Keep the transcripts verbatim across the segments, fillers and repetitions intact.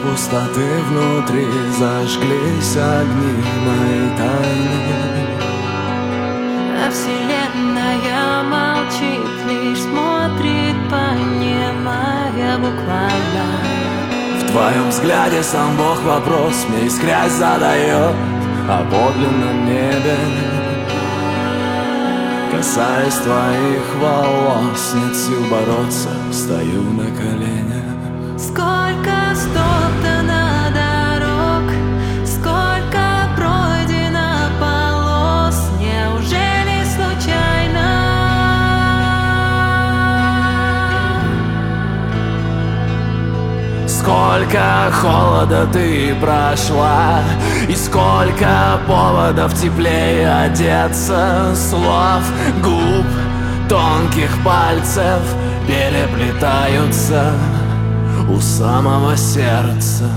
пустоты внутри зажглись огни моей тайны. А вселенная молчит, лишь смотрит, понимая буквально. В твоем взгляде сам Бог вопрос мне искрясь задает о подлинном небе. Касаясь твоих волос, нет сил бороться, стою на коленях. Сколько стоптано дорог, сколько пройдено полос, неужели случайно? Сколько холода ты прошла, и сколько поводов теплее одеться. Слов, губ, тонких пальцев переплетаются у самого сердца.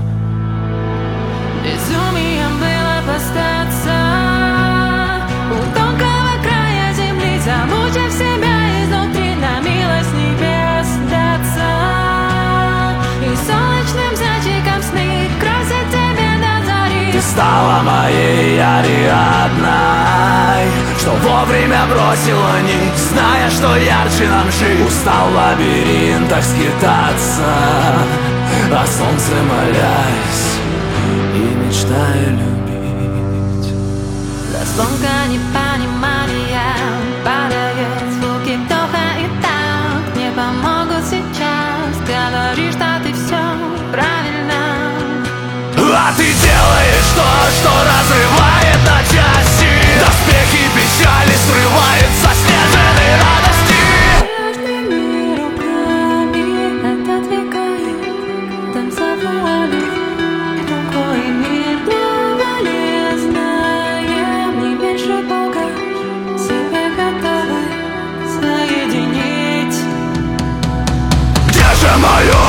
Безумием было остаться у тонкого края земли, замучив себя изнутри, на милость небес сдаться. И солнечным зайчиком сны красят тебе до зари. Ты стала моей Ариадной, что вовремя бросила нить, зная, что ярче нам жить. Устал в лабиринтах скитаться, о солнце молясь и мечтая любить. Заслонка непонимания падает, звуки вдоха и так не помогут сейчас. Говоришь, что ты все правильно, а ты делаешь то, что разрывает на части. Доспехи печали срывает со снежной радости. нежными руками отодвигает там за вуалью другой мир. Довольно знаем, не меньше Бога, себя готовы соединить. Где же мое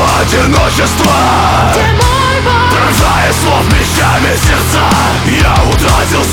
одиночество? Где мой Бог? Пронзая слов мечами сердца, я утратил